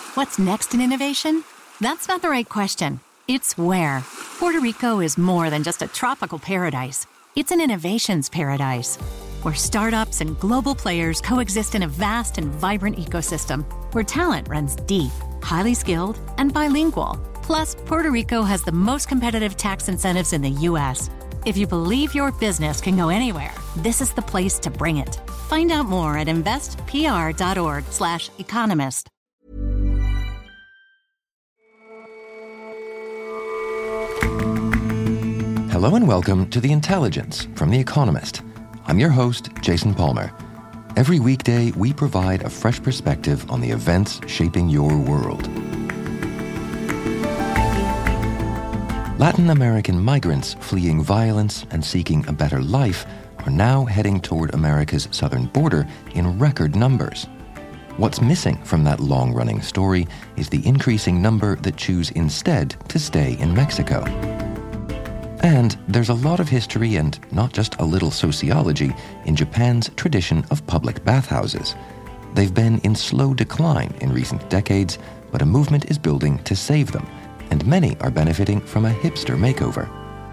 What's next in innovation? That's not the right question. It's where. Puerto Rico is more than just a tropical paradise. It's an innovations paradise, where startups and global players coexist in a vast and vibrant ecosystem, where talent runs deep, highly skilled, and bilingual. Plus, Puerto Rico has the most competitive tax incentives in the U.S. If you believe your business can go anywhere, this is the place to bring it. Find out more at investpr.org/economist. Hello and welcome to The Intelligence from The Economist. I'm your host, Jason Palmer. Every weekday, we provide a fresh perspective on the events shaping your world. Latin American migrants fleeing violence and seeking a better life are now heading toward America's southern border in record numbers. What's missing from that long-running story is the increasing number that choose instead to stay in Mexico. And there's a lot of history and not just a little sociology in Japan's tradition of public bathhouses. They've been in slow decline in recent decades, but a movement is building to save them, and many are benefiting from a hipster makeover.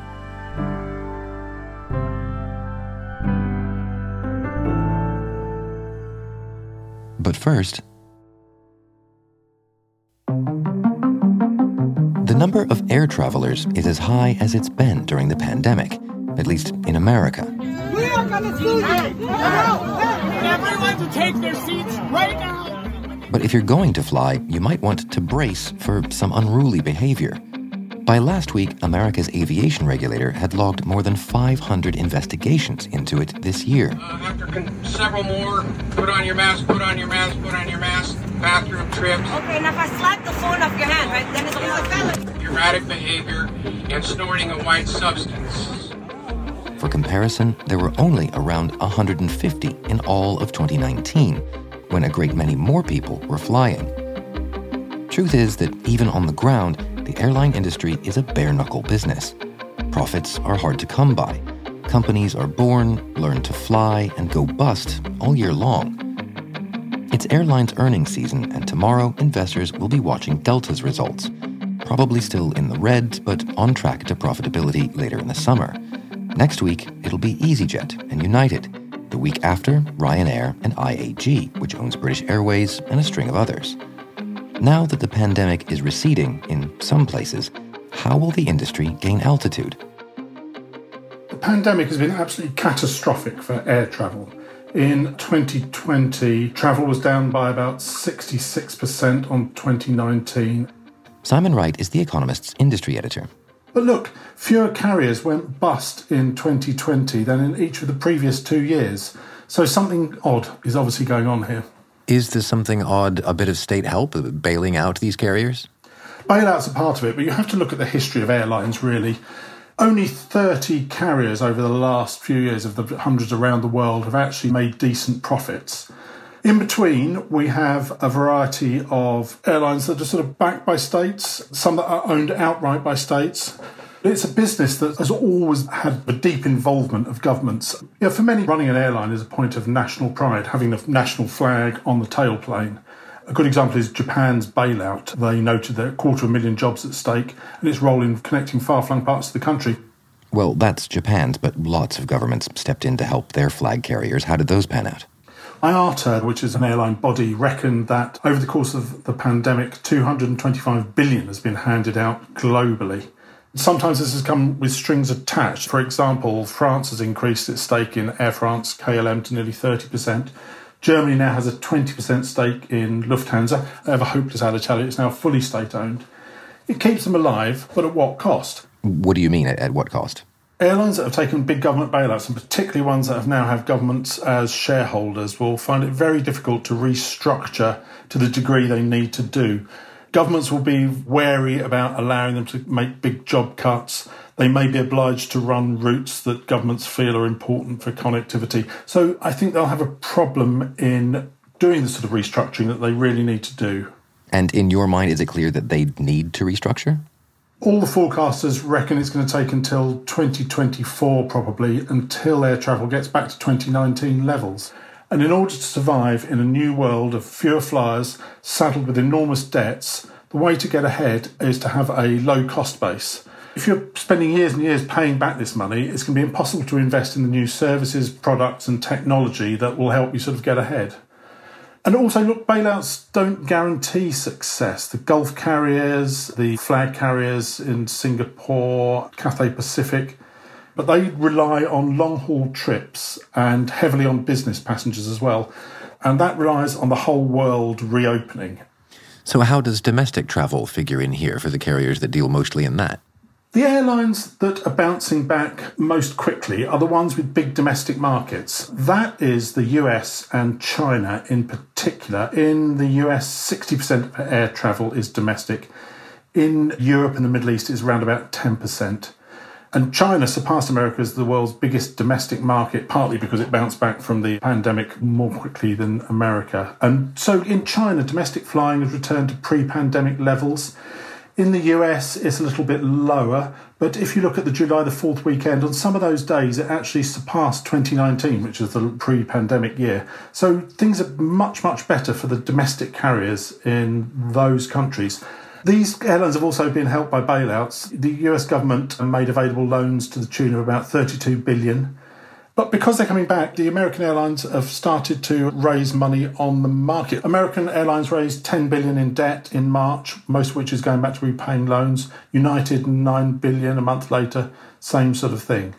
But first, the number of air travelers is as high as it's been during the pandemic, at least in America. We are going to sue you! Everyone to take their seats right now! But if you're going to fly, you might want to brace for some unruly behavior. By last week, America's aviation regulator had logged more than 500 investigations into it this year. After several more, put on your mask, put on your mask, put on your mask, bathroom trips. Okay, now if I slap the phone off your hand, right, then it's a felony. Erratic behavior and snorting a white substance. For comparison, there were only around 150 in all of 2019, when a great many more people were flying. Truth is that even on the ground, the airline industry is a bare-knuckle business. Profits are hard to come by. Companies are born, learn to fly, and go bust all year long. It's airlines' earnings season, and tomorrow investors will be watching Delta's results. Probably still in the red, but on track to profitability later in the summer. Next week, it'll be EasyJet and United. The week after, Ryanair and IAG, which owns British Airways and a string of others. Now that the pandemic is receding in some places, how will the industry gain altitude? The pandemic has been absolutely catastrophic for air travel. In 2020, travel was down by about 66% on 2019. Simon Wright is The Economist's industry editor. But look, fewer carriers went bust in 2020 than in each of the previous 2 years. So something odd is obviously going on here. Is there something odd, a bit of state help, bailing out these carriers? Bailouts are part of it, but you have to look at the history of airlines, really. Only 30 carriers over the last few years of the hundreds around the world have actually made decent profits. In between, we have a variety of airlines that are sort of backed by states, some that are owned outright by states. It's a business that has always had a deep involvement of governments. You know, for many, running an airline is a point of national pride, having the national flag on the tailplane. A good example is Japan's bailout. They noted that 250,000 jobs at stake and its role in connecting far-flung parts of the country. Well, that's Japan's, but lots of governments stepped in to help their flag carriers. How did those pan out? IATA, which is an airline body, reckoned that over the course of the pandemic, 225 billion has been handed out globally. Sometimes this has come with strings attached. For example, France has increased its stake in Air France KLM to nearly 30%. Germany now has a 20% stake in Lufthansa. Ever hopeless Alitalia, it's now fully state-owned. It keeps them alive, but at what cost? What do you mean, at what cost? Airlines that have taken big government bailouts, and particularly ones that have now have governments as shareholders, will find it very difficult to restructure to the degree they need to do. Governments will be wary about allowing them to make big job cuts. They may be obliged to run routes that governments feel are important for connectivity. So I think they'll have a problem in doing the sort of restructuring that they really need to do. And in your mind, is it clear that they need to restructure? All the forecasters reckon it's going to take until 2024 probably until air travel gets back to 2019 levels. And in order to survive in a new world of fewer flyers saddled with enormous debts, the way to get ahead is to have a low cost base. If you're spending years and years paying back this money, it's going to be impossible to invest in the new services, products and technology that will help you sort of get ahead. And also, look, bailouts don't guarantee success. The Gulf carriers, the flag carriers in Singapore, Cathay Pacific, but they rely on long-haul trips and heavily on business passengers as well. And that relies on the whole world reopening. So how does domestic travel figure in here for the carriers that deal mostly in that? The airlines that are bouncing back most quickly are the ones with big domestic markets. That is the US and China in particular. In the US, 60% of air travel is domestic. In Europe and the Middle East, it's around about 10%. And China surpassed America as the world's biggest domestic market, partly because it bounced back from the pandemic more quickly than America. And so in China, domestic flying has returned to pre-pandemic levels. In the US, it's a little bit lower, but if you look at the July the 4th weekend, on some of those days, it actually surpassed 2019, which is the pre-pandemic year. So things are much, much better for the domestic carriers in those countries. These airlines have also been helped by bailouts. The US government made available loans to the tune of about $32 billion. But because they're coming back, the American airlines have started to raise money on the market. American Airlines raised $10 billion in debt in March, most of which is going back to repaying loans. United, $9 billion a month later, same sort of thing.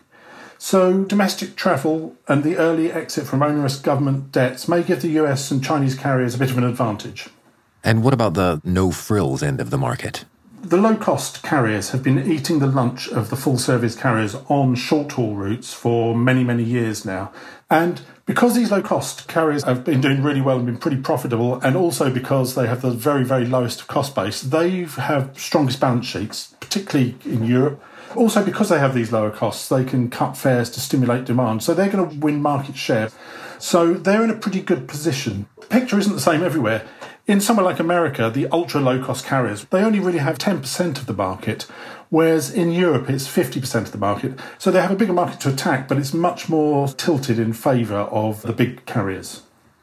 So domestic travel and the early exit from onerous government debts may give the US and Chinese carriers a bit of an advantage. And what about the no-frills end of the market? The low-cost carriers have been eating the lunch of the full-service carriers on short-haul routes for many, many years now. And because these low-cost carriers have been doing really well and been pretty profitable, and also because they have the very, very lowest cost base, they have strongest balance sheets, particularly in Europe. Also, because they have these lower costs, they can cut fares to stimulate demand. So they're going to win market share. So they're in a pretty good position. The picture isn't the same everywhere. In somewhere like America, the ultra-low-cost carriers, they only really have 10% of the market, whereas in Europe it's 50% of the market. So they have a bigger market to attack, but it's much more tilted in favour of the big carriers.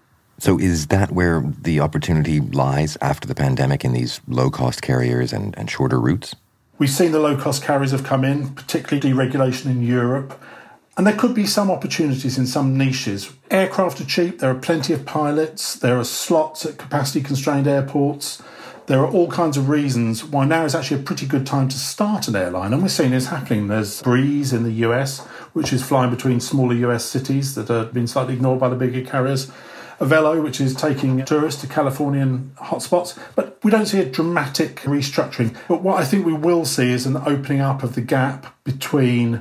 So is that where the opportunity lies after the pandemic in these low-cost carriers and shorter routes? We've seen the low-cost carriers have come in, particularly deregulation in Europe. And there could be some opportunities in some niches. Aircraft are cheap, there are plenty of pilots, there are slots at capacity-constrained airports. There are all kinds of reasons why now is actually a pretty good time to start an airline. And we're seeing this happening. There's Breeze in the US, which is flying between smaller US cities that have been slightly ignored by the bigger carriers. Avelo, which is taking tourists to Californian hotspots. But we don't see a dramatic restructuring. But what I think we will see is an opening up of the gap between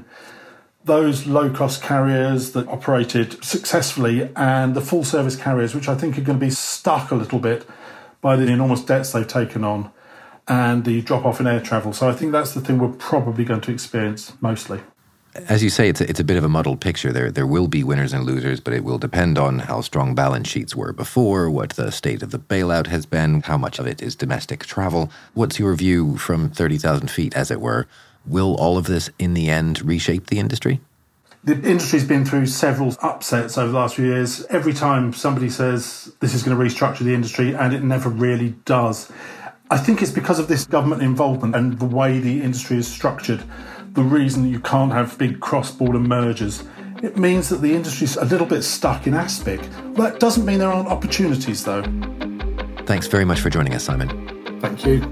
those low-cost carriers that operated successfully and the full-service carriers, which I think are going to be stuck a little bit by the enormous debts they've taken on and the drop-off in air travel. So I think that's the thing we're probably going to experience mostly. As you say, it's a bit of a muddled picture. There will be winners and losers, but it will depend on how strong balance sheets were before, what the state of the bailout has been, how much of it is domestic travel. What's your view from 30,000 feet, as it were? Will all of this, in the end, reshape the industry? The industry's been through several upsets over the last few years. Every time somebody says this is going to restructure the industry, and it never really does. I think it's because of this government involvement and the way the industry is structured, the reason you can't have big cross-border mergers. It means that the industry's a little bit stuck in aspic. That doesn't mean there aren't opportunities, though. Thanks very much for joining us, Simon. Thank you.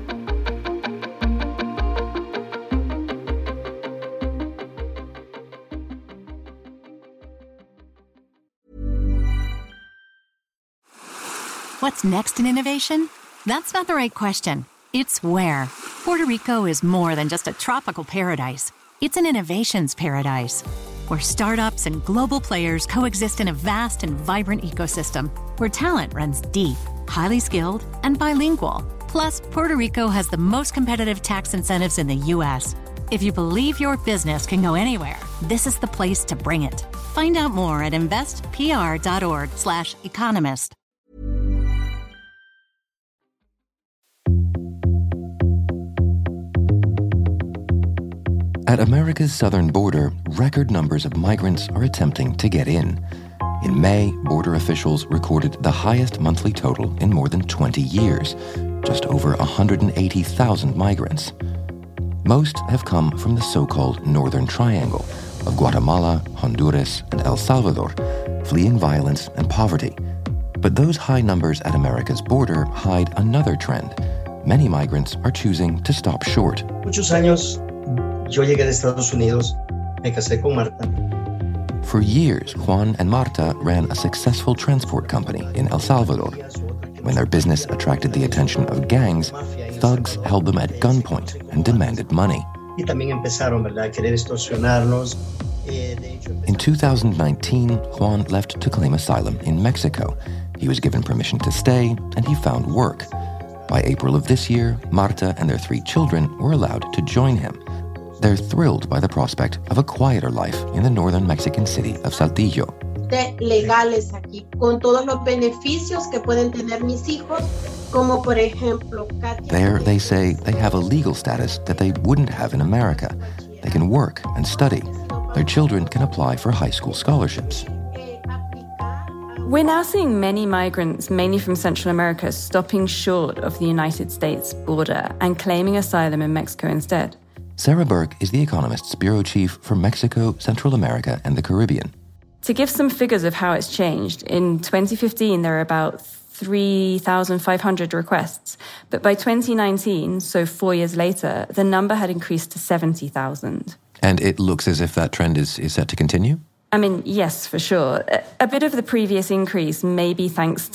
What's next in innovation? That's not the right question. It's where. Puerto Rico is more than just a tropical paradise. It's an innovations paradise, where startups and global players coexist in a vast and vibrant ecosystem, where talent runs deep, highly skilled, and bilingual. Plus, Puerto Rico has the most competitive tax incentives in the U.S. If you believe your business can go anywhere, this is the place to bring it. Find out more at investpr.org/economist. At America's southern border, record numbers of migrants are attempting to get in. In May, border officials recorded the highest monthly total in more than 20 years, just over 180,000 migrants. Most have come from the so-called Northern Triangle of Guatemala, Honduras, and El Salvador, fleeing violence and poverty. But those high numbers at America's border hide another trend. Many migrants are choosing to stop short. Muchos años yo llegué de Estados Unidos, me casé con Marta. For years, Juan and Marta ran a successful transport company in El Salvador. When their business attracted the attention of gangs, thugs held them at gunpoint and demanded money. Y también empezaron, ¿verdad?, a querer extorsionarnos. In 2019, Juan left to claim asylum in Mexico. He was given permission to stay, and he found work. By April of this year, Marta and their 3 children were allowed to join him. They're thrilled by the prospect of a quieter life in the northern Mexican city of Saltillo. Legales aquí, con todos los beneficios que pueden tener mis hijos, como por ejemplo... There, they say, they have a legal status that they wouldn't have in America. They can work and study. Their children can apply for high school scholarships. We're now seeing many migrants, mainly from Central America, stopping short of the United States border and claiming asylum in Mexico instead. Sarah Burke is The Economist's bureau chief for Mexico, Central America, and the Caribbean. To give some figures of how it's changed, in 2015 there were about 3,500 requests, but by 2019, so 4 years later, the number had increased to 70,000. And it looks as if that trend is set to continue? I mean, yes, for sure. A bit of the previous increase may be thanks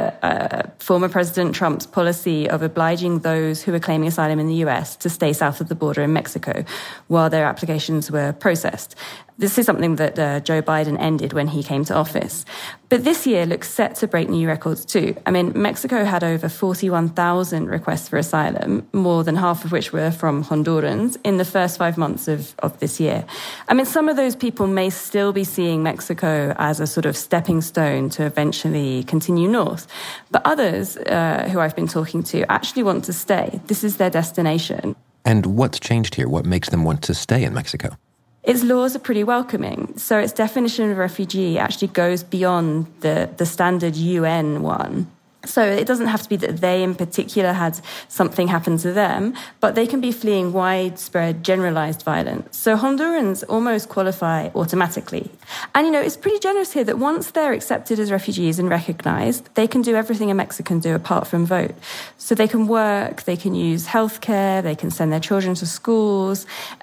to former President Trump's policy of obliging those who were claiming asylum in the US to stay south of the border in Mexico while their applications were processed. This is something that Joe Biden ended when he came to office. But this year looks set to break new records too. I mean, Mexico had over 41,000 requests for asylum, more than half of which were from Hondurans, in the first 5 months of this year. I mean, some of those people may still be seeing Mexico as a sort of stepping stone to eventually continue north. But others who I've been talking to actually want to stay. This is their destination. And what's changed here? What makes them want to stay in Mexico? Its laws are pretty welcoming. So its definition of refugee actually goes beyond the standard UN one. So it doesn't have to be that they in particular had something happen to them, but they can be fleeing widespread generalized violence. So Hondurans almost qualify automatically. And, you know, it's pretty generous here that once they're accepted as refugees and recognized, they can do everything a Mexican do apart from vote. So they can work, they can use healthcare, they can send their children to schools.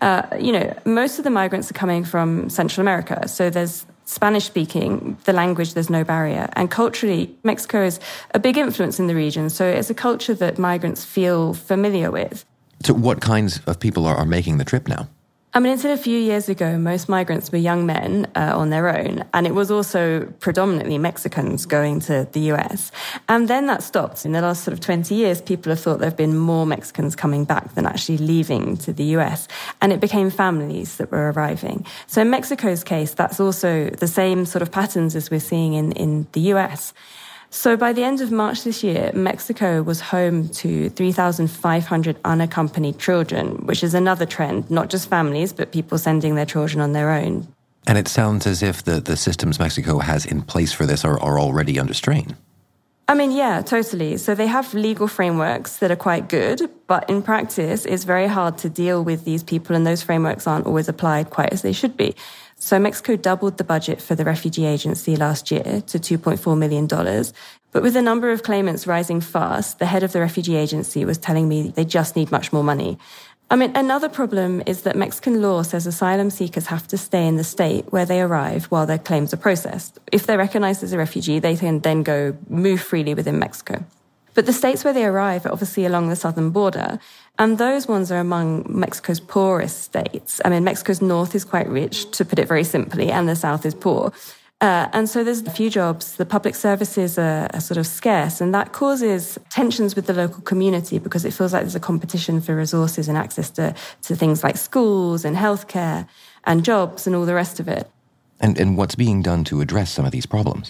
Most of the migrants are coming from Central America. So there's Spanish-speaking, the language, there's no barrier. And culturally, Mexico is a big influence in the region, so it's a culture that migrants feel familiar with. So what kinds of people are making the trip now? I mean, until a few years ago, most migrants were young men on their own, and it was also predominantly Mexicans going to the US. And then that stopped. In the last sort of 20 years, people have thought there have been more Mexicans coming back than actually leaving to the US. And it became families that were arriving. So in Mexico's case, that's also the same sort of patterns as we're seeing in the US. So by the end of March this year, Mexico was home to 3,500 unaccompanied children, which is another trend, not just families, but people sending their children on their own. And it sounds as if the systems Mexico has in place for this are already under strain. I mean, yeah, totally. So they have legal frameworks that are quite good, but in practice, it's very hard to deal with these people, and those frameworks aren't always applied quite as they should be. So Mexico doubled the budget for the refugee agency last year to $2.4 million. But with the number of claimants rising fast, the head of the refugee agency was telling me they just need much more money. I mean, another problem is that Mexican law says asylum seekers have to stay in the state where they arrive while their claims are processed. If they're recognized as a refugee, they can then go move freely within Mexico. But the states where they arrive are obviously along the southern border, and those ones are among Mexico's poorest states. I mean, Mexico's north is quite rich, to put it very simply, and the south is poor. And so there's a few jobs. The public services are sort of scarce, and that causes tensions with the local community because it feels like there's a competition for resources and access to things like schools and healthcare and jobs and all the rest of it. And what's being done to address some of these problems?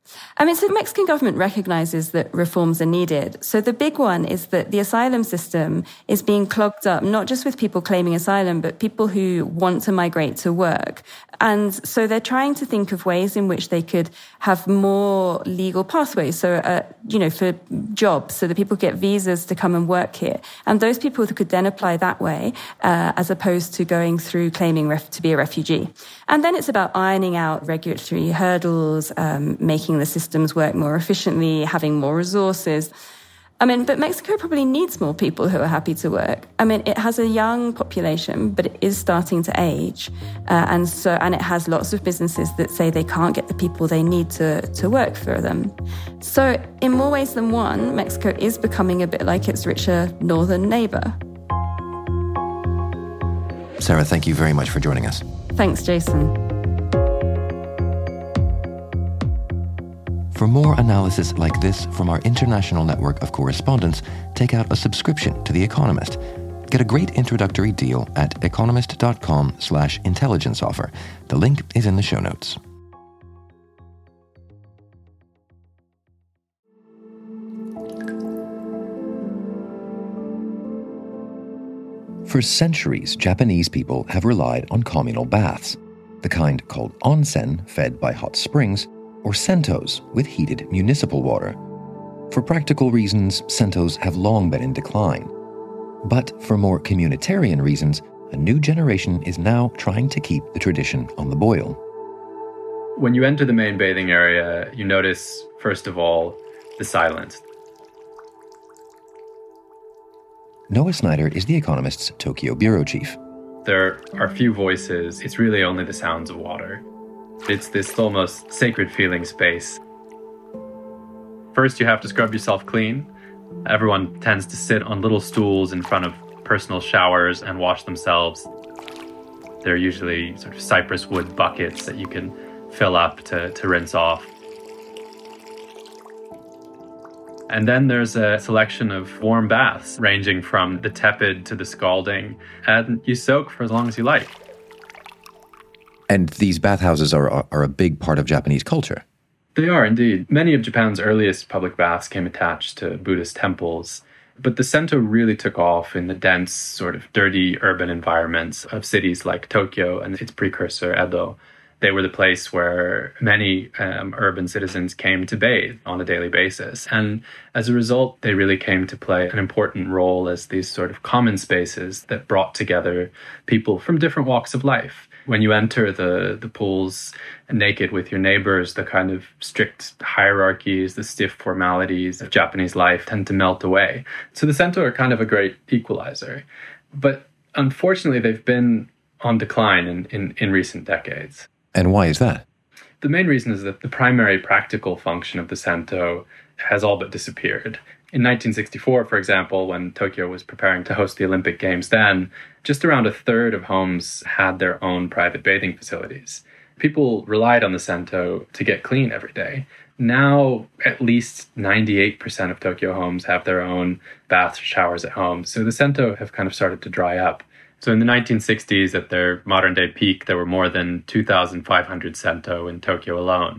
So the Mexican government recognizes that reforms are needed. So the big one is that the asylum system is being clogged up, not just with people claiming asylum, but people who want to migrate to work. And so they're trying to think of ways in which they could have more legal pathways. So, for jobs, so that people get visas to come and work here. And those people could then apply that way, as opposed to going through claiming to be a refugee. And then it's about ironing out regulatory hurdles, making the systems work more efficiently, having more resources. But Mexico probably needs more people who are happy to work. It has a young population, but it is starting to age. And it has lots of businesses that say they can't get the people they need to work for them. So in more ways than one, Mexico is becoming a bit like its richer northern neighbor. Sarah, thank you very much for joining us. Thanks, Jason. For more analysis like this from our international network of correspondents, take out a subscription to The Economist. Get a great introductory deal at economist.com/intelligence offer. The link is in the show notes. For centuries, Japanese people have relied on communal baths, the kind called onsen, fed by hot springs, or sentos with heated municipal water. For practical reasons, sentos have long been in decline. But for more communitarian reasons, a new generation is now trying to keep the tradition on the boil. When you enter the main bathing area, you notice, first of all, the silence. Noah Snyder is The Economist's Tokyo bureau chief. There are few voices. It's really only the sounds of water. It's this almost sacred feeling space. First, you have to scrub yourself clean. Everyone tends to sit on little stools in front of personal showers and wash themselves. They're usually sort of cypress wood buckets that you can fill up to rinse off. And then there's a selection of warm baths, ranging from the tepid to the scalding, and you soak for as long as you like. And these bathhouses are a big part of Japanese culture. They are indeed. Many of Japan's earliest public baths came attached to Buddhist temples. But the Sento really took off in the dense, sort of dirty urban environments of cities like Tokyo and its precursor, Edo. They were the place where many urban citizens came to bathe on a daily basis. And as a result, they really came to play an important role as these sort of common spaces that brought together people from different walks of life. When you enter the pools naked with your neighbors, the kind of strict hierarchies, the stiff formalities of Japanese life tend to melt away. So the Sento are kind of a great equalizer. But unfortunately, they've been on decline in recent decades. And why is that? The main reason is that the primary practical function of the Sento has all but disappeared. In 1964, for example, when Tokyo was preparing to host the Olympic Games then, just around a third of homes had their own private bathing facilities. People relied on the Sento to get clean every day. Now, at least 98% of Tokyo homes have their own baths or showers at home. So the Sento have kind of started to dry up. So in the 1960s, at their modern-day peak, there were more than 2,500 Sento in Tokyo alone.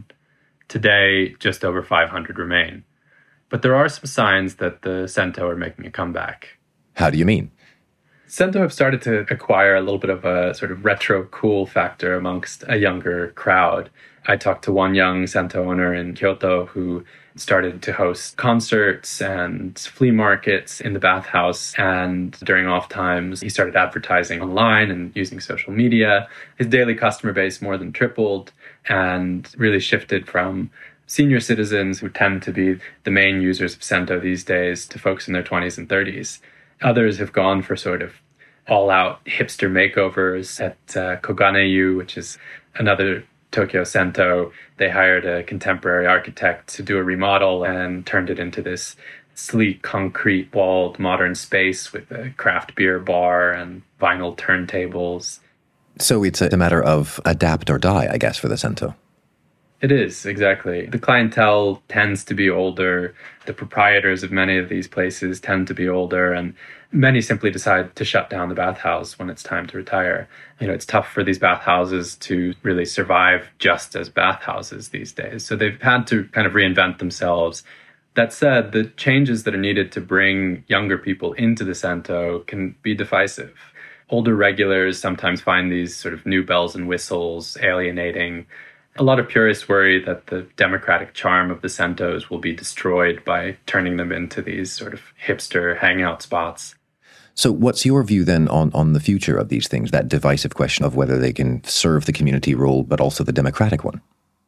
Today, just over 500 remain. But there are some signs that the Sento are making a comeback. How do you mean? Sento have started to acquire a little bit of a sort of retro cool factor amongst a younger crowd. I talked to one young Sento owner in Kyoto who started to host concerts and flea markets in the bathhouse. And during off times, he started advertising online and using social media. His daily customer base more than tripled and really shifted from senior citizens who tend to be the main users of Sento these days to folks in their 20s and 30s. Others have gone for sort of all-out hipster makeovers at Koganeyu, which is another Tokyo Sento. They hired a contemporary architect to do a remodel and turned it into this sleek, concrete-walled modern space with a craft beer bar and vinyl turntables. So it's a matter of adapt or die, I guess, for the Sento. It is, exactly. The clientele tends to be older. The proprietors of many of these places tend to be older, and many simply decide to shut down the bathhouse when it's time to retire. It's tough for these bathhouses to really survive just as bathhouses these days. So they've had to kind of reinvent themselves. That said, the changes that are needed to bring younger people into the Sento can be divisive. Older regulars sometimes find these sort of new bells and whistles alienating. A lot of purists worry that the democratic charm of the Sentos will be destroyed by turning them into these sort of hipster hangout spots. So what's your view then on the future of these things, that divisive question of whether they can serve the community role but also the democratic one?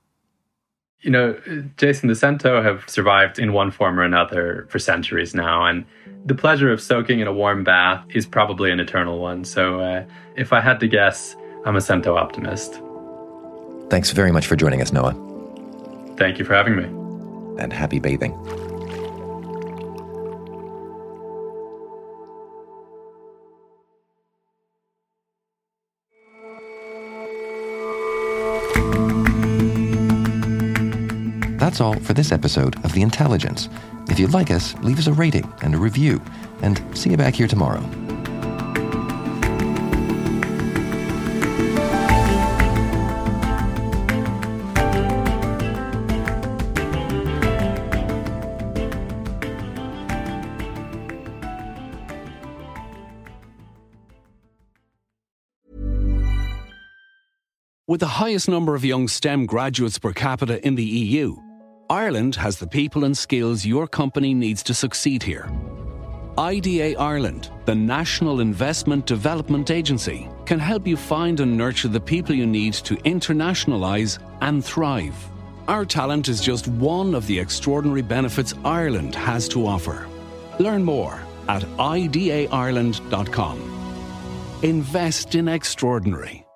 Jason, the Sento have survived in one form or another for centuries now, and the pleasure of soaking in a warm bath is probably an eternal one. So if I had to guess, I'm a Sento optimist. Thanks very much for joining us, Noah. Thank you for having me. And happy bathing. That's all for this episode of The Intelligence. If you like us, leave us a rating and a review, and see you back here tomorrow. With the highest number of young STEM graduates per capita in the EU, Ireland has the people and skills your company needs to succeed here. IDA Ireland, the National Investment Development Agency, can help you find and nurture the people you need to internationalise and thrive. Our talent is just one of the extraordinary benefits Ireland has to offer. Learn more at idaireland.com. Invest in extraordinary.